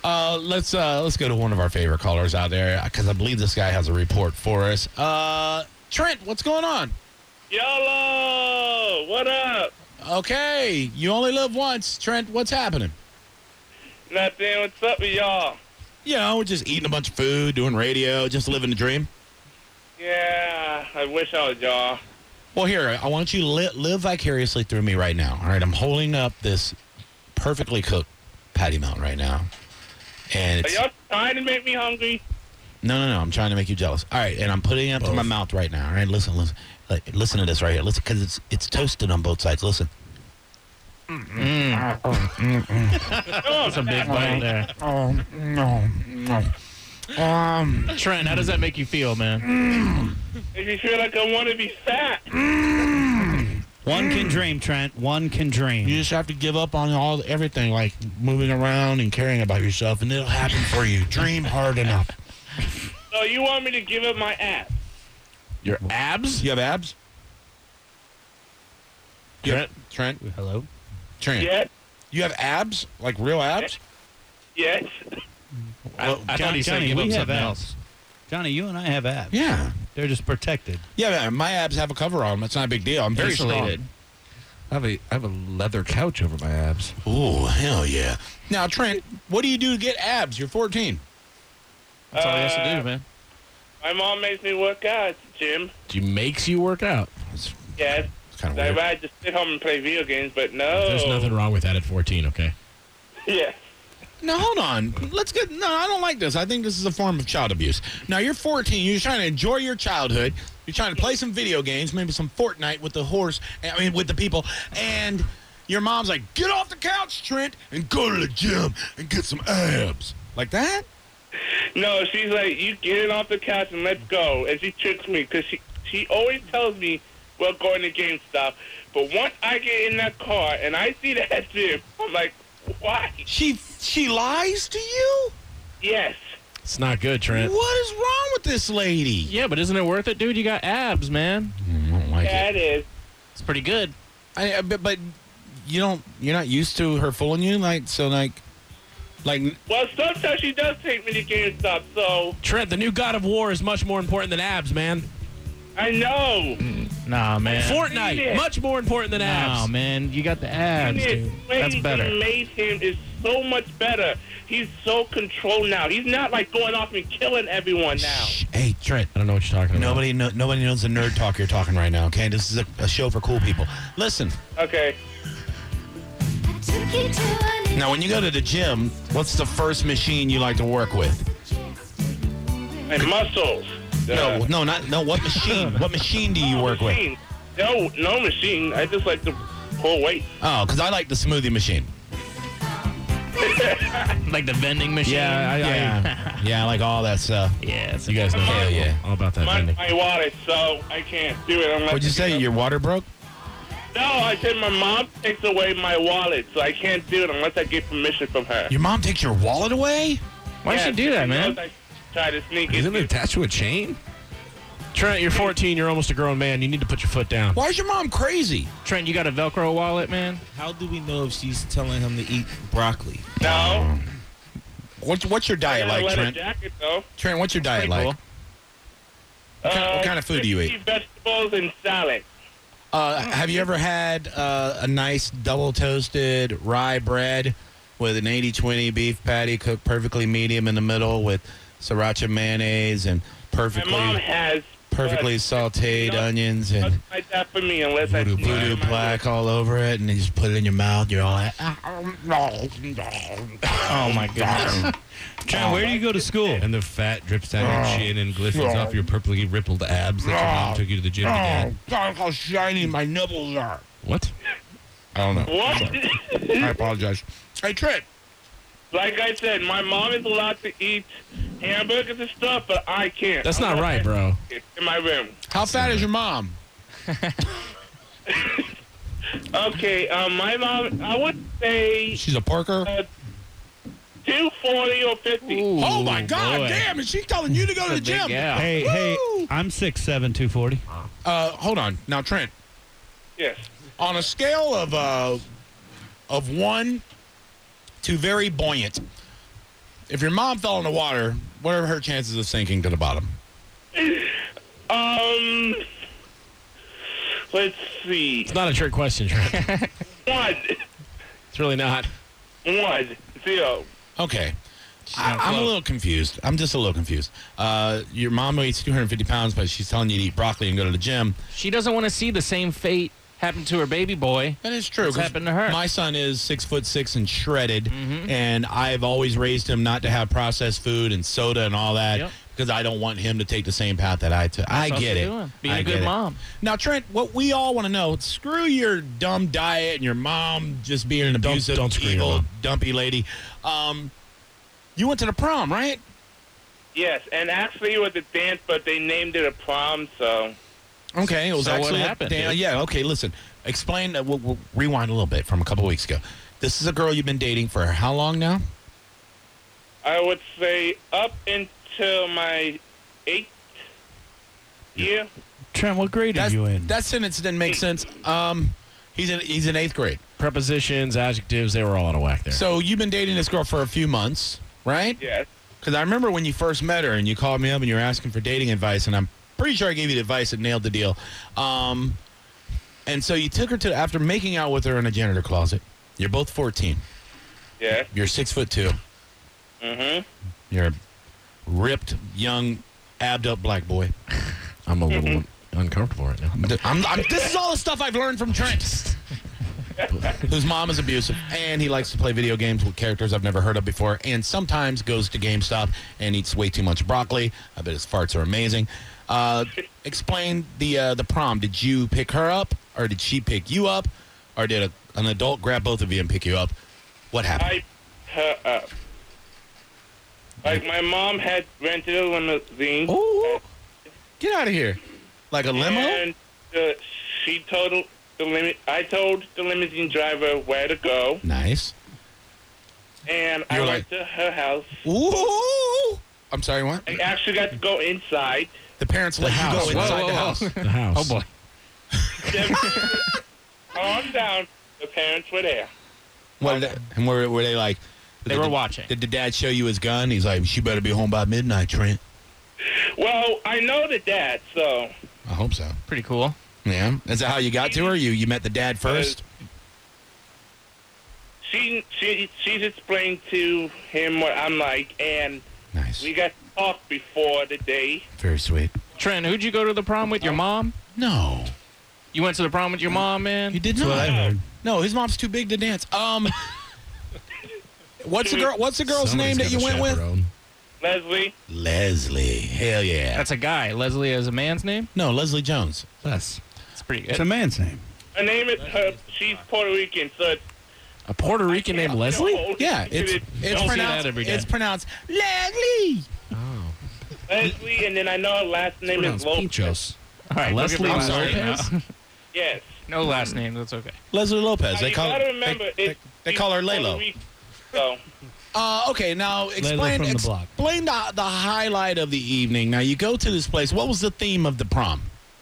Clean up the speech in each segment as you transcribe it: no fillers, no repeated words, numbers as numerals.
Let's go to one of our favorite callers out there because I believe this guy has a report for us. Trent, what's going on? YOLO! What up? Okay, you only live once. Trent, what's happening? Nothing. What's up with y'all? You know, we're just eating a bunch of food, doing radio, just living the dream. Yeah, I wish I was y'all. Well, here, I want you to live vicariously through me right now. All right, I'm holding up this perfectly cooked patty melt right now. And Are y'all trying to make me hungry? No, I'm trying to make you jealous. All right, and I'm putting it up to my mouth right now. All right, listen to this right here. Listen, because it's toasted on both sides. Listen. That's a big bite there. Trent, how does that make you feel, man? If you feel like I want to be fat. One can dream, Trent. One can dream. You just have to give up on everything, like moving around and caring about yourself, and it'll happen for you. Dream hard enough. So you want me to give up my ass? Your abs? You have abs? Trent? Hello? Trent. Yes. You have abs? Like real abs? Yes. I thought he said Johnny, give up we have something abs. else. Johnny, you and I have abs. Yeah. They're just protected. Yeah, man, my abs have a cover on them. It's not a big deal. I'm very Isolated. strong. I have a leather couch over my abs. Oh, hell yeah. Now, Trent, what do you do to get abs? You're 14. That's all he has to do, man. My mom makes me work out at the gym. She makes you work out. Yes. It's kind of I'd weird. rather just sit home and play video games, but no. There's nothing wrong with that at 14, okay? Yes. Now, hold on. No, I don't like this. I think this is a form of child abuse. Now, you're 14. You're trying to enjoy your childhood. You're trying to play some video games, maybe some Fortnite with the people. And your mom's like, get off the couch, Trent, and go to the gym and get some abs. Like that? No, she's like, you get it off the couch and let's go. And she tricks me because she always tells me we're going to GameStop. But once I get in that car and I see that gym, I'm like, why? She lies to you? Yes. It's not good, Trent. What is wrong with this lady? Yeah, but isn't it worth it, dude? You got abs, man. I don't like Yeah, it. it is. It's pretty good. But you're not used to her fooling you, like. Well, sometimes she does take me to GameStop, so Trent, the new God of War is much more important than abs, man. I know. Nah, man. Fortnite, it. much more important than abs. Nah, man. You got the abs, dude. That's better. Made him is so much better. He's so controlled now. He's not like going off and killing everyone now. Shh. Hey, Trent. I don't know what you're talking about. Nobody knows the nerd talk you're talking right now, okay? This is a show for cool people. Listen. Okay. Now, when you go to the gym, what's the first machine you like to work with? And muscles. What machine? What machine do you work with? Machine. No machine. I just like to pull weight. Oh, because I like the smoothie machine. Like the vending machine. Yeah, I like all that stuff. Yeah. You guys know Hell yeah. all about that My vending. wallet, so I can't do it unless. What'd you say? Your water broke? No, I said my mom takes away my wallet, so I can't do it unless I get permission from her. Your mom takes your wallet away? Why'd she do that, man? I try to sneak Isn't it it. attached to a chain? Trent, you're 14. You're almost a grown man. You need to put your foot down. Why is your mom crazy? Trent, you got a Velcro wallet, man? How do we know if she's telling him to eat broccoli? No. What's your diet like, leather Trent? jacket, though. Trent, what's your diet Pretty like? cool. What kind of food do you eat? Vegetables and salad. Have you ever had a nice double toasted rye bread with an 80-20 beef patty cooked perfectly medium in the middle with sriracha mayonnaise and My mom has perfectly sauteed onions and nothing like that for me unless I sneak it voodoo in my black all over it, and you just put it in your mouth. You're all like, Oh, my goodness. Trent, where do you go to school? And the fat drips down your chin and glistens off your purpley rippled abs that your mom took you to the gym to get. God, how shiny my nipples are. What? I don't know. What? I apologize. Hey, Trent. Like I said, my mom is allowed to eat hamburgers and stuff, but I can't. That's not Unless right, I bro. sneak it in my room. How fat is your mom? Okay, my mom, I would say She's a porker. 240 or 50. Oh, my God. boy. Damn, is she telling you to go to the That's a big gym? gal. Hey, Woo! I'm 6'7", 240. Hold on. Now, Trent, Yes. on a scale of 1 to very buoyant, If your mom fell in the water, what are her chances of sinking to the bottom? Let's see. It's not a trick question, Trent. 1. It's really not. 1. 0. Okay. I'm a little confused. I'm just a little confused. Your mom weighs 250 pounds, but she's telling you to eat broccoli and go to the gym. She doesn't want to see the same fate happen to her baby boy. That is true. What's happened to her? My son is 6'6" and shredded, and I've always raised him not to have processed food and soda and all that because I don't want him to take the same path that I took. I get it. Being a good mom. Now, Trent, what we all want to know, screw your dumb diet and your mom just being an abusive, don't screw your evil, mom. dumpy lady. You went to the prom, right? Yes, and actually it was a dance, but they named it a prom, so... Okay, it was So what actually happened, dude? yeah, okay, listen. Explain, we'll rewind a little bit from a couple weeks ago. This is a girl you've been dating for how long now? I would say up until my 8th year. Trent, what grade are you in? That sentence didn't make sense. He's in 8th grade. Prepositions, adjectives, they were all out of whack there. So you've been dating this girl for a few months, right? Yes. Because I remember when you first met her and you called me up and you were asking for dating advice, and I'm pretty sure I gave you the advice that nailed the deal. And so you took her to, after making out with her in a janitor closet. You're both 14. Yes. You're 6'2". Mm-hmm. You're a ripped, young, abbed-up black boy. I'm a little uncomfortable right now. This is all the stuff I've learned from Trent, whose mom is abusive, and he likes to play video games with characters I've never heard of before, and sometimes goes to GameStop and eats way too much broccoli. I bet his farts are amazing. Explain the prom. Did you pick her up, or did she pick you up, or did an adult grab both of you and pick you up? What happened? I picked her up. Like, my mom had rented a limousine. Oh, get out of here! Like a limo? And she told I told the limousine driver where to go, Nice. and I You're went to her house. Ooh! I'm sorry, what? I actually got to go inside. The parents let you go inside the house. The house. Oh, boy. Calm down. The parents were there. And were they like? They were watching. Did the dad show you his gun? He's like, "She better be home by midnight, Trent." Well, I know the dad, so I hope so. Pretty cool. Yeah. Is that how you got to her? You met the dad first? she's explained to him what I'm like, and Nice. we got to talk before the day. Very sweet. Trent, who'd you go to the prom with? Your mom? No. You went to the prom with your mom, man? You did That's what I not. heard. No, his mom's too big to dance. What's the girl's name that you went with? Leslie, Leslie. Hell yeah. That's a guy. Leslie is a man's name? No, Leslie Jones. Yes. It's pretty It's good. a man's name. her name is her. She's Puerto Rican, so it's A Puerto Rican named Leslie? Yeah, it's Don't see pronounced. that every day. It's pronounced Leslie. Leslie, and then I know her last name is Lopez. Pinchos. All right, Leslie don't get me Lopez? started now. Yes. No last name. That's okay. Leslie Lopez. They you call gotta her. remember, They call her she's Puerto Lalo. Rican, so Okay, now explain from the block. explain the highlight of the evening. Now you go to this place. What was the theme of the prom?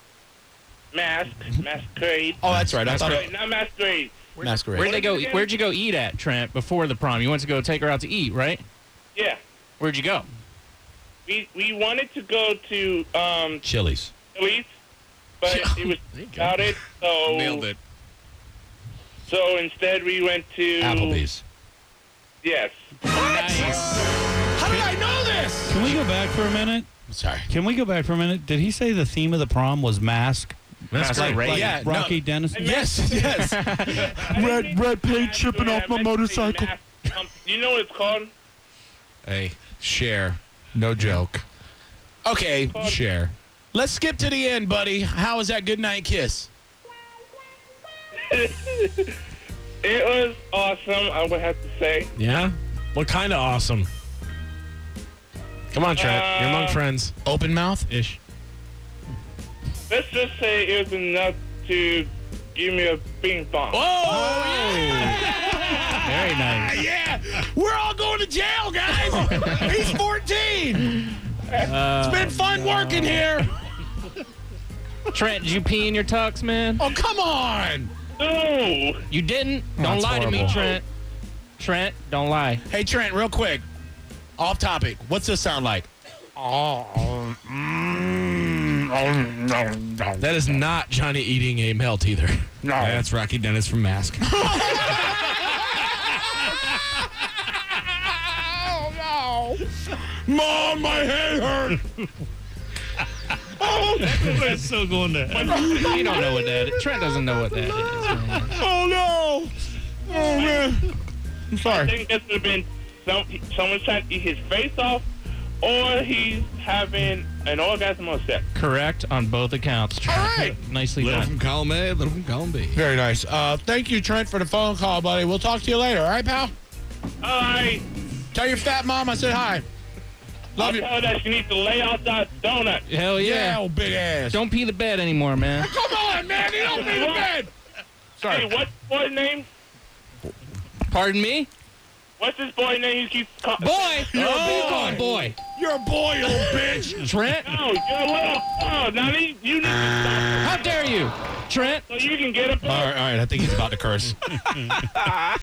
masquerade. Oh, that's right. I thought Sorry, not masquerade. masquerade. Where'd they go? Where'd you go eat at, Trent, before the prom? You went to go take her out to eat, right? Yeah. Where'd you go? We wanted to go to Chili's. Chili's, but it was crowded, so Nailed it. So instead we went to Applebee's. Yes. How did I know this? Can we go back for a minute? Sorry. Did he say the theme of the prom was mask? Masquerade. Yeah, no. Rocky Dennis? Yes, yes. red paint chipping off my motorcycle. You know what it's called? Hey, share. No joke. Okay, Share. let's skip to the end, buddy. How was that goodnight kiss? It was awesome, I would have to say. Yeah? What kind of awesome? Come on, Trent. You're among friends. Open mouth? Ish. Let's just say it was enough to give me a bing bong. Oh, Very nice. yeah. We're all going to jail, guys. He's 14. It's been fun working here. Trent, did you pee in your tux, man? Oh, come on. No. You didn't? Don't That's lie to me, horrible. Trent. Trent, don't lie. Hey, Trent, real quick. Off topic. What's this sound like? That is not Johnny eating a melt either. No. That's Rocky Dennis from Mask. Mom, my head hurt. That's so going there. You don't know what that is. Trent doesn't know what that is, man. Oh, no. Oh, man. I'm I sorry. think this would have been someone trying to eat his face off, or he's having an orgasm on set. Correct on both accounts, Trent. All right. Nicely Little done. from column A, little from column B. Very nice. Thank you, Trent, for the phone call, buddy. We'll talk to you later. All right, pal? All right. Tell your fat mom I said hi. Love you. Tell her that she needs to lay out that donut. Hell Yeah, yeah. old big ass. Don't pee the bed anymore, man. Come on, man. You don't need a bed. Hey, what's the boy's name? Pardon me? What's this boy name you keep calling? Boy! You're a boy. Come on, boy. You're a boy, you little bitch. Trent? No, you're a little. Oh, now you need to stop How dare you? Trent? so you can get a All right. I think he's about to curse.